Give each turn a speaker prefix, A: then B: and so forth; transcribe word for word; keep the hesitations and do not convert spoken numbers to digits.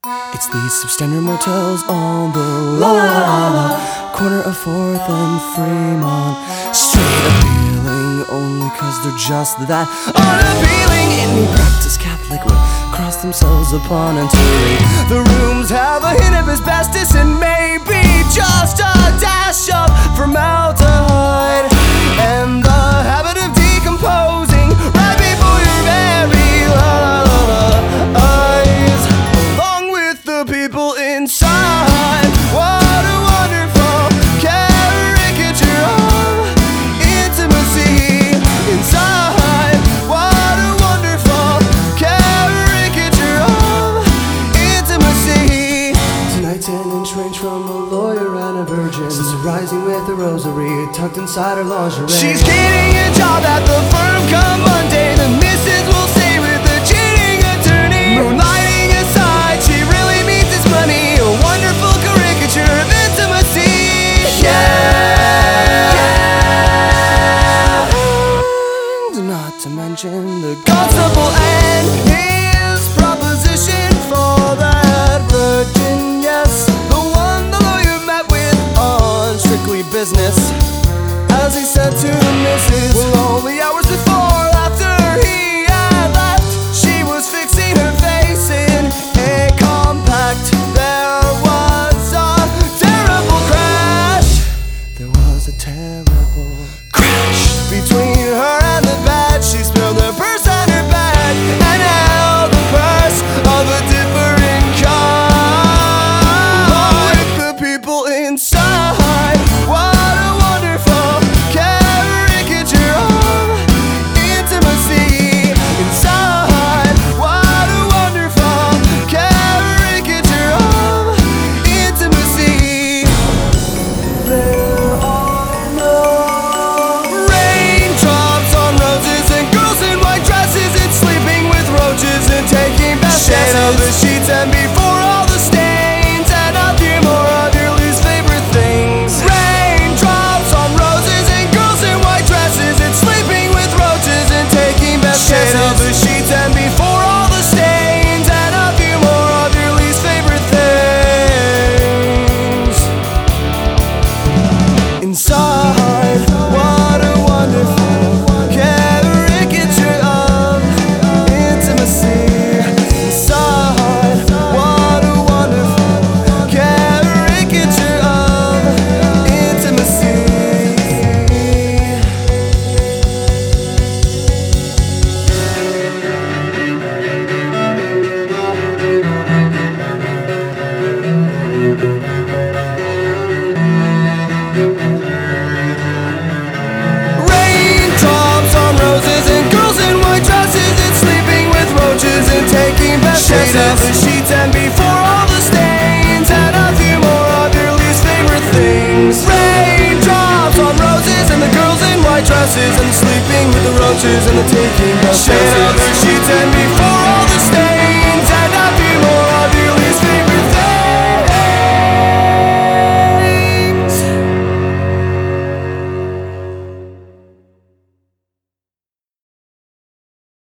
A: It's these substandard motels on the la la la la corner of fourth and Fremont. Straight appealing only cause they're just that unappealing. Any practice Catholic would cross themselves upon entering. The rooms have a hint of asbestos and maybe just a dash of formaldehyde, and the habit of decomposing right before your very la la la la eyes, along with the people inside. What a wonderful caricature of intimacy inside. What a wonderful caricature of intimacy. Tonight ten inch range from a lawyer and a virgin, rising with a rosary tucked inside her lingerie. She's getting a job at the firm come Monday. The missus will stay with the cheating attorney. Moonlighting aside, she really means this money. A wonderful caricature of intimacy. Yeah, yeah. And not to mention the constable and his proposition for that virgin. Yes, the one the lawyer met with on Strictly Business, as he said to the missus, well, only hours before, after he had left, she was fixing her face in a compact. There was a terrible crash. There was a terrible crash between her and the bed. She spilled her purse and her bag and held the purse of a different kind. Along with the people inside. What a wonderful caricature of intimacy inside. What a wonderful caricature of intimacy. There are no raindrops on roses and girls in white dresses and sleeping with roaches and taking baths. Shade of the sheets and before all the stains and a few more of your least favorite things. Raindrops on roses and girls in white dresses and sleeping with roaches and taking baths. Shade of the sheets and before all the stains and a few more of your least favorite things. Inside, what a wonderful caricature of intimacy. Inside, what a wonderful caricature of intimacy. Raindrops on roses and girls in white dresses and sleeping with roaches and taking baths. Shade of the sheets and before all the stains and a few more of your least favorite things. Raindrops on roses and the girls in white dresses and the sleeping with the roaches and the taking